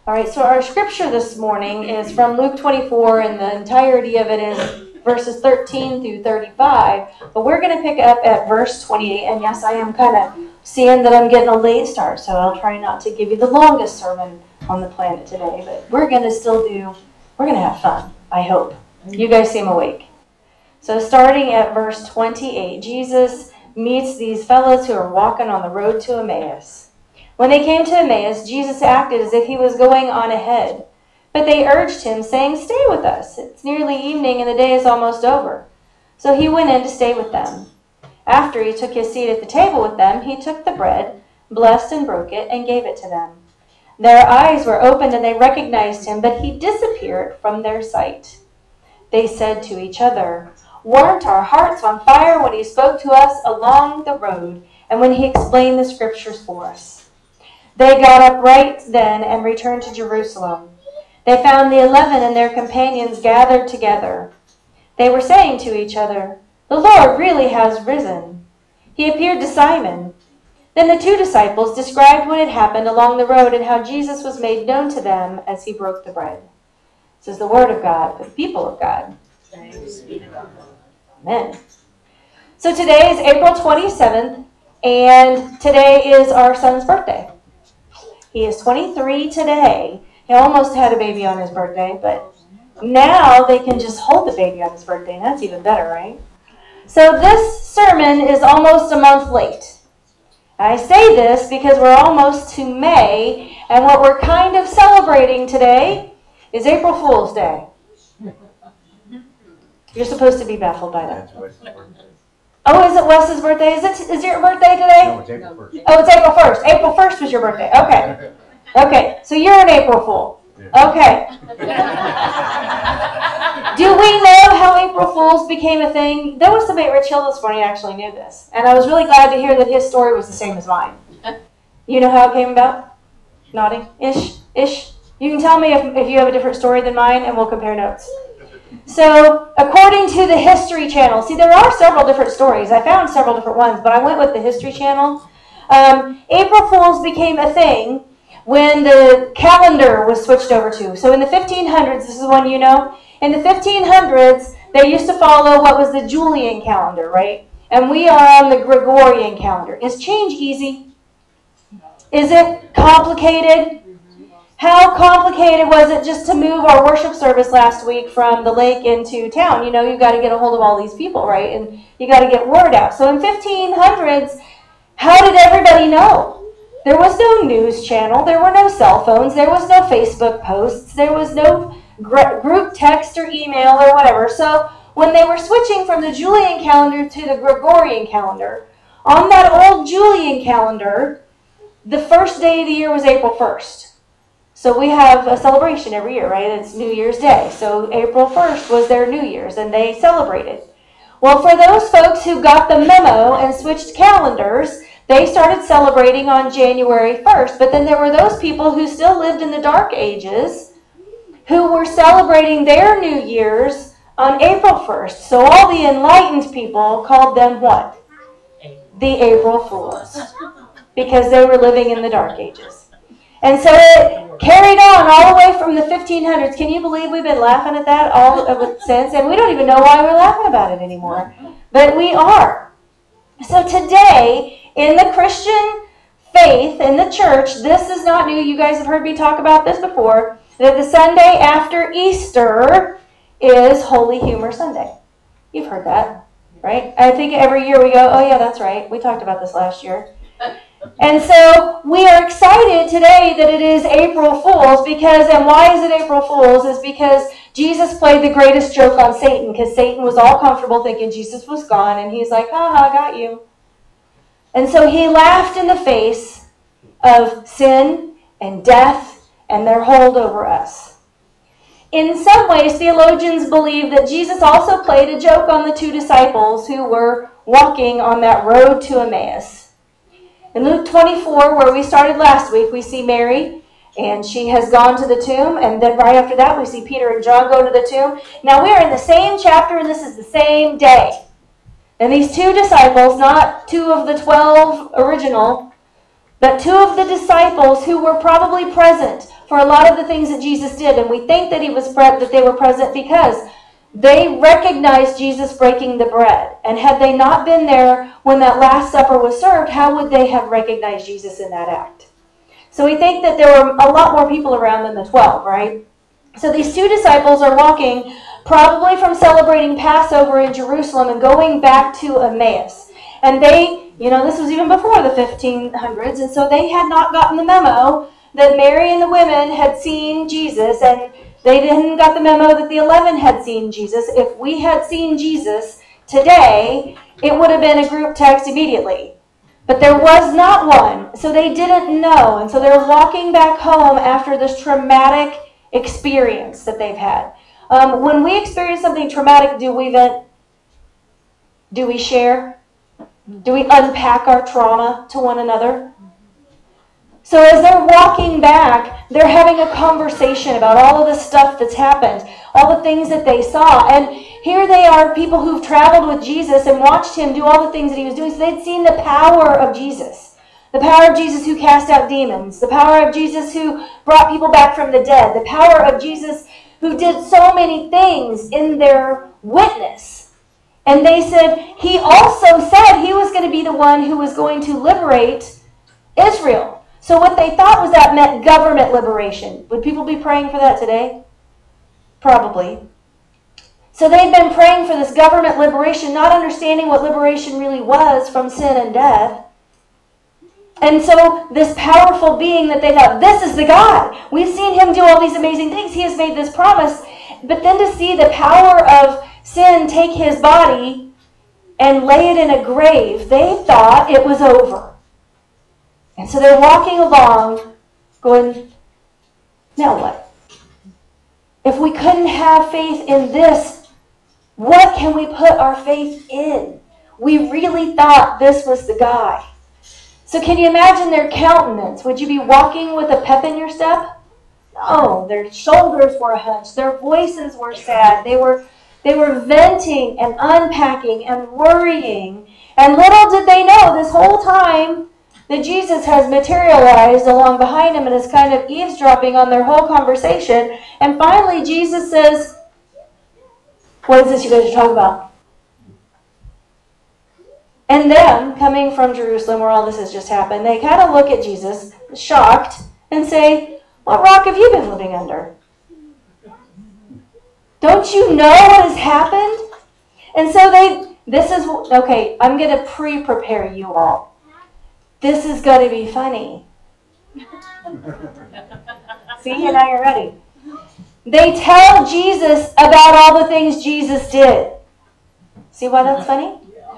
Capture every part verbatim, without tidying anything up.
All right, so our scripture this morning is from Luke twenty-four, and the entirety of it is verses thirteen through thirty-five. But we're going to pick up at verse twenty-eight. And yes, I am kind of seeing that I'm getting a late start, so I'll try not to give you the longest sermon on the planet today. But we're going to still do, we're going to have fun, I hope. You guys seem awake. So starting at verse twenty-eight, Jesus meets these fellows who are walking on the road to Emmaus. When they came to Emmaus, Jesus acted as if he was going on ahead. But they urged him, saying, "Stay with us. It's nearly evening and the day is almost over." So he went in to stay with them. After he took his seat at the table with them, he took the bread, blessed and broke it, and gave it to them. Their eyes were opened and they recognized him, but he disappeared from their sight. They said to each other, "Weren't our hearts on fire when he spoke to us along the road and when he explained the scriptures for us?" They got up right then and returned to Jerusalem. They found the eleven and their companions gathered together. They were saying to each other, "The Lord really has risen. He appeared to Simon." Then the two disciples described what had happened along the road and how Jesus was made known to them as he broke the bread. This is the word of God for the people of God. Thanks be to God. Amen. So today is April twenty-seventh, and today is our son's birthday. He is twenty-three today. He almost had a baby on his birthday, but now they can just hold the baby on his birthday, and that's even better, right? So this sermon is almost a month late. I say this because we're almost to May, and what we're kind of celebrating today is April Fool's Day. You're supposed to be baffled by that. Oh, is it Wes's birthday? Is it? Is your birthday today? No, it's April first. Oh, it's April first. April first was your birthday. Okay. Okay, so you're an April Fool. Okay. Do we know how April Fools became a thing? There was somebody at Rich Hill this morning who actually knew this, and I was really glad to hear that his story was the same as mine. You know how it came about? Nodding? Ish? Ish? You can tell me if, if you have a different story than mine, and we'll compare notes. So, according to the History Channel, see, there are several different stories. I found several different ones, but I went with the History Channel. Um, April Fools became a thing when the calendar was switched over to. So in the fifteen hundreds, this is one you know, in the fifteen hundreds, they used to follow what was the Julian calendar, right? And we are on the Gregorian calendar. Is change easy? Is it complicated? How complicated was it just to move our worship service last week from the lake into town? You know, you've got to get a hold of all these people, right? And you got to get word out. So in fifteen hundreds, how did everybody know? There was no news channel. There were no cell phones. There was no Facebook posts. There was no gr- group text or email or whatever. So when they were switching from the Julian calendar to the Gregorian calendar, on that old Julian calendar, the first day of the year was April first. So we have a celebration every year, right? It's New Year's Day. So April first was their New Year's, and they celebrated. Well, for those folks who got the memo and switched calendars, they started celebrating on January first. But then there were those people who still lived in the Dark Ages who were celebrating their New Year's on April first. So all the enlightened people called them what? The April Fools. Because they were living in the Dark Ages. And so it carried on all the way from the fifteen hundreds. Can you believe we've been laughing at that all of since? And we don't even know why we're laughing about it anymore. But we are. So today, in the Christian faith, in the church, this is not new. You guys have heard me talk about this before. That the Sunday after Easter is Holy Humor Sunday. You've heard that, right? I think every year we go, oh yeah, that's right. We talked about this last year. And so we are excited today that it is April Fool's because, and why is it April Fool's? Is because Jesus played the greatest joke on Satan because Satan was all comfortable thinking Jesus was gone and he's like, haha, got you. And so he laughed in the face of sin and death and their hold over us. In some ways, theologians believe that Jesus also played a joke on the two disciples who were walking on that road to Emmaus. In Luke twenty-four, where we started last week, we see Mary, and she has gone to the tomb, and then right after that, we see Peter and John go to the tomb. Now, we are in the same chapter, and this is the same day. And these two disciples, not two of the twelve original, But two of the disciples who were probably present for a lot of the things that Jesus did, and we think that he was pre- that they were present because they recognized Jesus breaking the bread. And had they not been there when that Last Supper was served, how would they have recognized Jesus in that act? So we think that there were a lot more people around than the twelve, right? So these two disciples are walking probably from celebrating Passover in Jerusalem and going back to Emmaus. And they, you know, this was even before the fifteen hundreds, and so they had not gotten the memo that Mary and the women had seen Jesus, and they didn't got the memo that the eleven had seen Jesus. If we had seen Jesus today, it would have been a group text immediately. But there was not one, so they didn't know. And so they're walking back home after this traumatic experience that they've had. Um, when we experience something traumatic, do we vent? Do we share? Do we unpack our trauma to one another? So as they're walking back, they're having a conversation about all of the stuff that's happened, all the things that they saw. And here they are, people who've traveled with Jesus and watched him do all the things that he was doing. So they'd seen the power of Jesus. The power of Jesus who cast out demons. The power of Jesus who brought people back from the dead. The power of Jesus who did so many things in their witness. And they said, he also said he was going to be the one who was going to liberate Israel. So what they thought was that meant government liberation. Would people be praying for that today? Probably. So they'd been praying for this government liberation, not understanding what liberation really was from sin and death. And so this powerful being that they thought, this is the God. We've seen him do all these amazing things. He has made this promise. But then to see the power of sin take his body and lay it in a grave, they thought it was over. And so they're walking along going, now what? If we couldn't have faith in this, what can we put our faith in? We really thought this was the guy. So can you imagine their countenance? Would you be walking with a pep in your step? No, their shoulders were hunched. Their voices were sad. They were, they were venting and unpacking and worrying. And little did they know this whole time that Jesus has materialized along behind him and is kind of eavesdropping on their whole conversation. And finally, Jesus says, what is this you guys are talking about? And them, coming from Jerusalem where all this has just happened, they kind of look at Jesus, shocked, and say, what rock have you been living under? Don't you know what has happened? And so they, this is, okay, I'm going to pre-prepare you all. This is going to be funny. See, and now you're ready. They tell Jesus about all the things Jesus did. See why that's funny?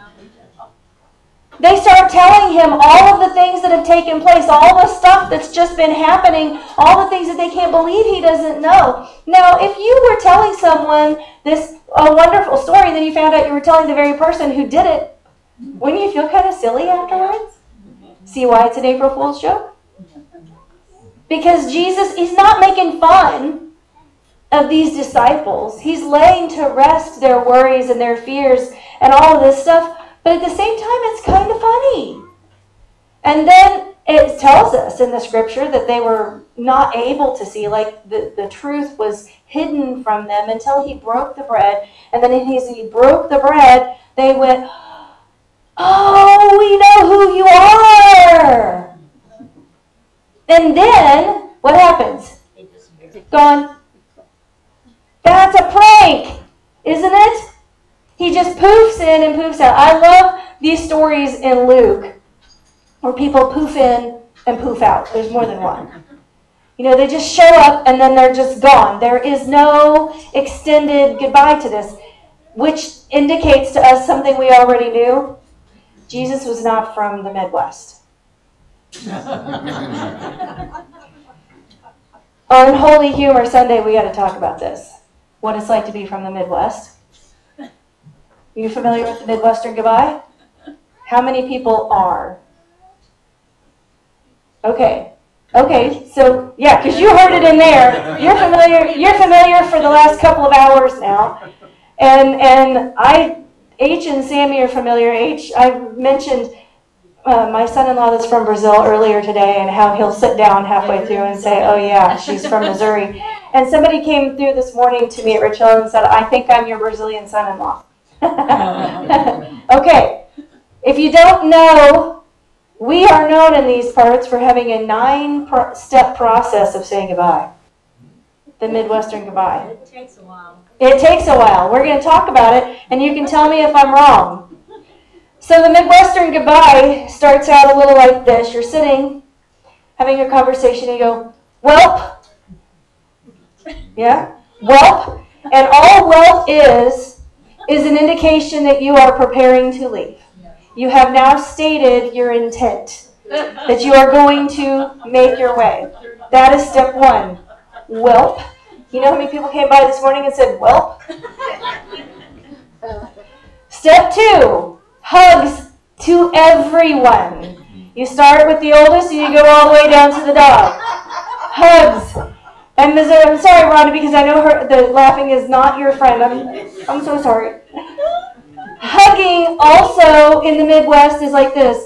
They start telling him all of the things that have taken place, all the stuff that's just been happening, all the things that they can't believe he doesn't know. Now, if you were telling someone this a wonderful story, and then you found out you were telling the very person who did it, wouldn't you feel kind of silly afterwards? See why it's an April Fool's joke? Because Jesus is not making fun of these disciples. He's laying to rest their worries and their fears and all of this stuff. But at the same time, it's kind of funny. And then it tells us in the scripture that they were not able to see, like the, the truth was hidden from them until he broke the bread. And then as he broke the bread, they went, oh, we know who you are. And then, what happens? Gone. That's a prank, isn't it? He just poofs in and poofs out. I love these stories in Luke where people poof in and poof out. There's more than one. You know, they just show up and then they're just gone. There is no extended goodbye to this, which indicates to us something we already knew. Jesus was not from the Midwest. On Holy Humor Sunday, we got to talk about this. What it's like to be from the Midwest. Are you familiar with the Midwestern goodbye? How many people are? Okay. Okay, so yeah, because you heard it in there. You're familiar. You're familiar for the last couple of hours now, and and I, H and Sammy are familiar. H, I've mentioned uh, my son-in-law that's from Brazil earlier today, and how he'll sit down halfway through and say, oh yeah, she's from Missouri. And somebody came through this morning to me at Rich Hill and said, I think I'm your Brazilian son-in-law. Okay, if you don't know, we are known in these parts for having a nine-step process of saying goodbye. The Midwestern goodbye. It takes a while. It takes a while. We're going to talk about it, and you can tell me if I'm wrong. So the Midwestern goodbye starts out a little like this. You're sitting, having a conversation, and you go, "Welp." Yeah? Welp. And all welp is, is an indication that you are preparing to leave. You have now stated your intent, that you are going to make your way. That is step one. Welp. You know how many people came by this morning and said, welp? Step two, hugs to everyone. You start with the oldest and you go all the way down to the dog. Hugs. And I'm sorry, Rhonda, because I know her, the laughing is not your friend. I'm, I'm so sorry. Hugging also in the Midwest is like this.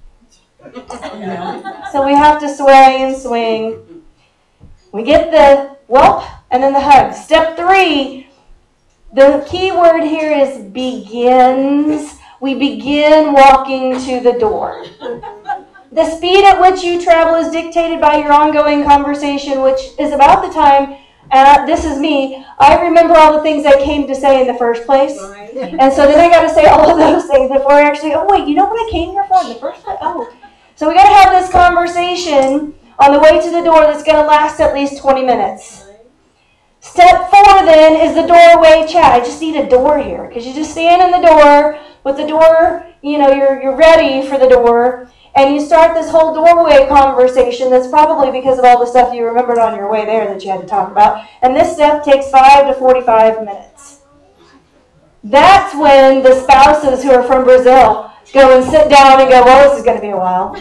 So we have to sway and swing. We get the whelp and then the hug. Step three, the key word here is begins. We begin walking to the door. The speed at which you travel is dictated by your ongoing conversation, which is about the time, and this is me, I remember all the things I came to say in the first place. Right. And so then I got to say all of those things before I actually, oh wait, you know what I came here for in the first place? Oh. So we got to have this conversation on the way to the door that's going to last at least twenty minutes. Step four then is the doorway chat. I just need a door here because you just stand in the door with the door, you know, you're, you're ready for the door. And you start this whole doorway conversation that's probably because of all the stuff you remembered on your way there that you had to talk about. And this step takes five to forty-five minutes. That's when the spouses who are from Brazil go and sit down and go, well, this is going to be a while.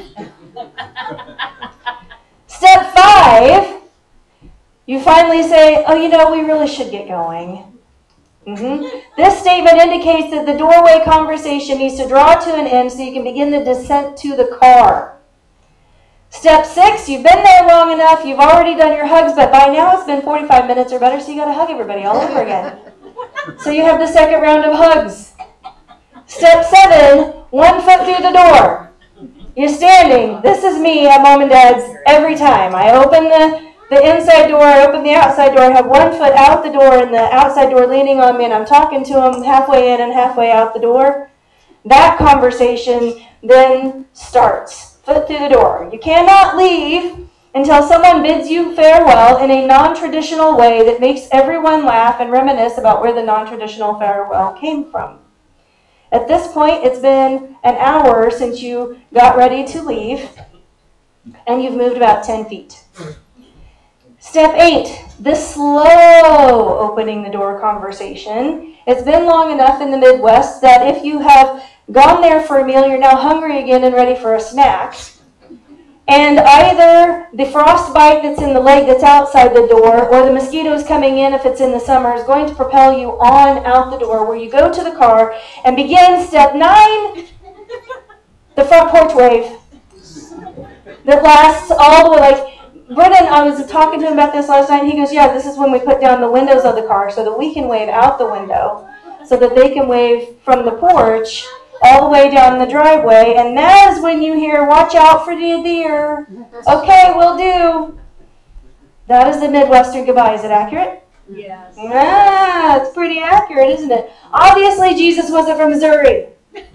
Step five, you finally say, oh, you know, we really should get going. Mm-hmm. This statement indicates that the doorway conversation needs to draw to an end so you can begin the descent to the car. Step six, you've been there long enough, you've already done your hugs, but by now it's been forty-five minutes or better, so you got to hug everybody all over again. So you have the second round of hugs. Step seven, one foot through the door. You're standing. This is me at Mom and Dad's every time. I open the The inside door, I open the outside door, I have one foot out the door and the outside door leaning on me, and I'm talking to him halfway in and halfway out the door. That conversation then starts. Foot through the door. You cannot leave until someone bids you farewell in a non-traditional way that makes everyone laugh and reminisce about where the non-traditional farewell came from. At this point, it's been an hour since you got ready to leave, and you've moved about ten feet. Step eight, the slow opening the door conversation. It's been long enough in the Midwest that if you have gone there for a meal, you're now hungry again and ready for a snack. And either the frostbite that's in the leg that's outside the door or the mosquitoes coming in if it's in the summer is going to propel you on out the door, where you go to the car and begin step nine, the front porch wave. That lasts all the way, like, Brennan, I was talking to him about this last night, and he goes, yeah, this is when we put down the windows of the car so that we can wave out the window, so that they can wave from the porch all the way down the driveway, and that is when you hear, watch out for the deer. Okay, will do. That is the Midwestern goodbye. Is it accurate? Yes. Ah, it's pretty accurate, isn't it? Obviously, Jesus wasn't from Missouri.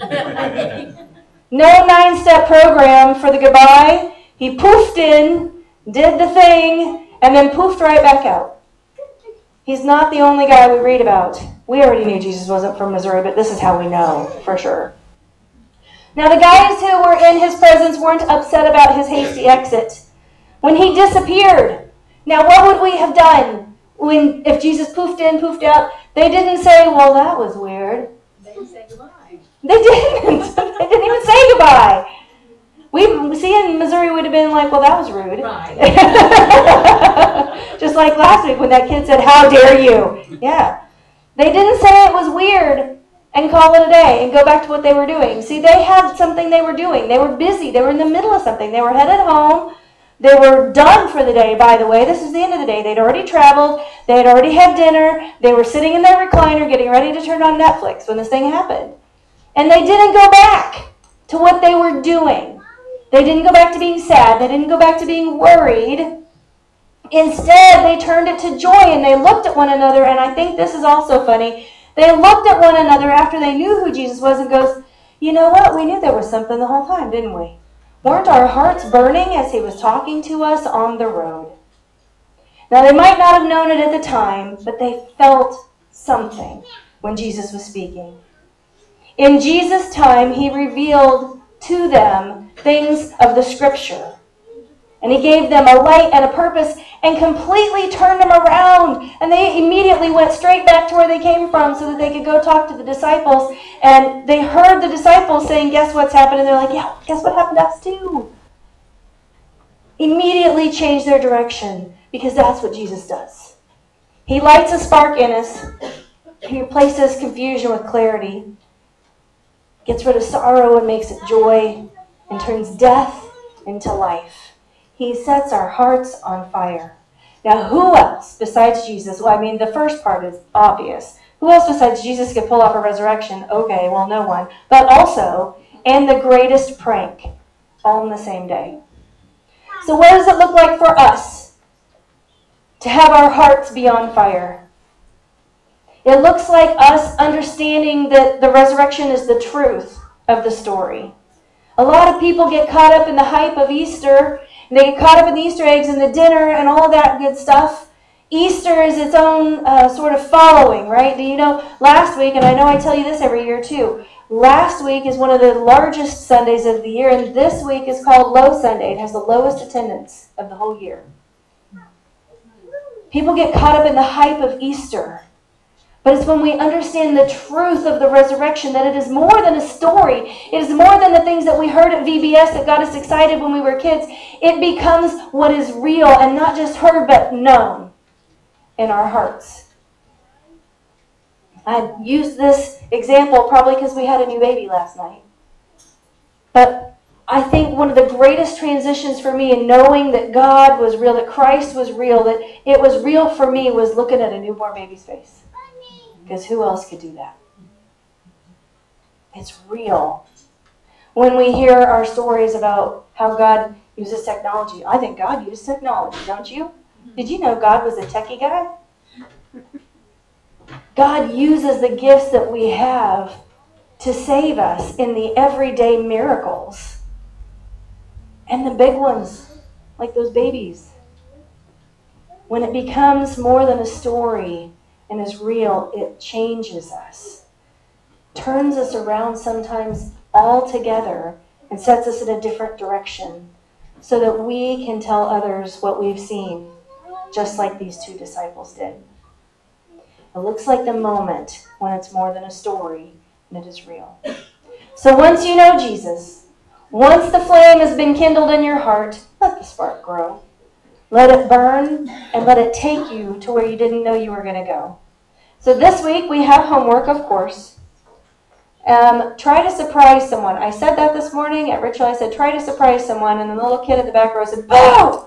No nine-step program for the goodbye. He poofed in, did the thing, and then poofed right back out. He's not the only guy we read about. We already knew Jesus wasn't from Missouri, but this is how we know for sure. Now, the guys who were in his presence weren't upset about his hasty exit. When he disappeared, now what would we have done when if Jesus poofed in, poofed out? They didn't say, well, that was weird. They didn't say goodbye. They didn't. They didn't even say goodbye. We see in Missouri would have been like, well, that was rude. Right. Just like last week when that kid said, how dare you? Yeah. They didn't say it was weird. and call it a day and go back to what they were doing. See, they had something they were doing. They were busy. They were in the middle of something. They were headed home. They were done for the day, by the way. This is the end of the day. They'd already traveled. They had already had dinner. They were sitting in their recliner getting ready to turn on Netflix when this thing happened. And they didn't go back to what they were doing. They didn't go back to being sad. They didn't go back to being worried. Instead, they turned it to joy, and they looked at one another, and I think this is also funny. They looked at one another after they knew who Jesus was and goes, you know what? We knew there was something the whole time, didn't we? Weren't our hearts burning as he was talking to us on the road? Now, they might not have known it at the time, but they felt something when Jesus was speaking. In Jesus' time, he revealed to them things of the Scripture. And he gave them a light and a purpose and completely turned them around. And they immediately went straight back to where they came from so that they could go talk to the disciples. And they heard the disciples saying, guess what's happened? And they're like, yeah, guess what happened to us too? Immediately changed their direction because that's what Jesus does. He lights a spark in us. He replaces confusion with clarity. Gets rid of sorrow and makes it joy. And turns death into life. He sets our hearts on fire. Now, who else besides Jesus? Well, I mean, the first part is obvious. Who else besides Jesus could pull off a resurrection? Okay, well, no one. But also, and the greatest prank, all in the same day. So what does it look like for us to have our hearts be on fire? It looks like us understanding that the resurrection is the truth of the story. A lot of people get caught up in the hype of Easter. They get caught up in the Easter eggs and the dinner and all that good stuff. Easter is its own uh, sort of following, right? Do you know, last week, and I know I tell you this every year too, last week is one of the largest Sundays of the year, and this week is called Low Sunday. It has the lowest attendance of the whole year. People get caught up in the hype of Easter. But it's when we understand the truth of the resurrection that it is more than a story. It is more than the things that we heard at V B S that got us excited when we were kids. It becomes what is real and not just heard but known in our hearts. I used this example probably because we had a new baby last night. But I think one of the greatest transitions for me in knowing that God was real, that Christ was real, that it was real for me was looking at a newborn baby's face. Because who else could do that? It's real. When we hear our stories about how God uses technology, I think God used technology, don't you? Did you know God was a techie guy? God uses the gifts that we have to save us in the everyday miracles. And the big ones, like those babies. When it becomes more than a story, and is real, it changes us. Turns us around sometimes altogether and sets us in a different direction so that we can tell others what we've seen, just like these two disciples did. It looks like the moment when it's more than a story and it is real. So once you know Jesus, once the flame has been kindled in your heart, let the spark grow. Let it burn and let it take you to where you didn't know you were going to go. So this week we have homework, of course. Um, try to surprise someone. I said that this morning at Ritual. I said, try to surprise someone. And then the little kid at the back row said, boo!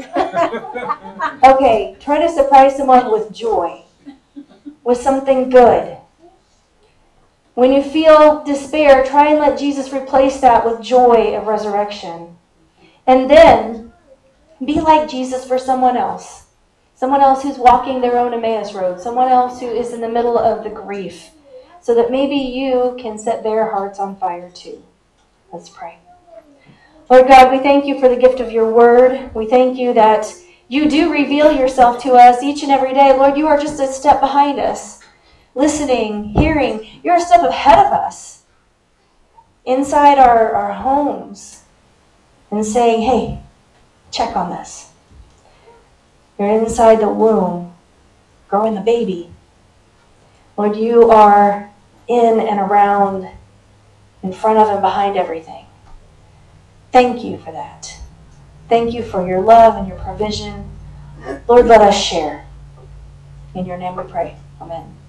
Okay, try to surprise someone with joy, with something good. When you feel despair, try and let Jesus replace that with joy of resurrection. And then be like Jesus for someone else. Someone else who's walking their own Emmaus road. Someone else who is in the middle of the grief. So that maybe you can set their hearts on fire too. Let's pray. Lord God, we thank you for the gift of your word. We thank you that you do reveal yourself to us each and every day. Lord, you are just a step behind us. Listening, hearing. You're a step ahead of us. Inside our, our homes. And saying, hey, check on this. You're inside the womb, growing the baby. Lord, you are in and around, in front of and behind everything. Thank you for that. Thank you for your love and your provision. Lord, let us share. In your name we pray. Amen.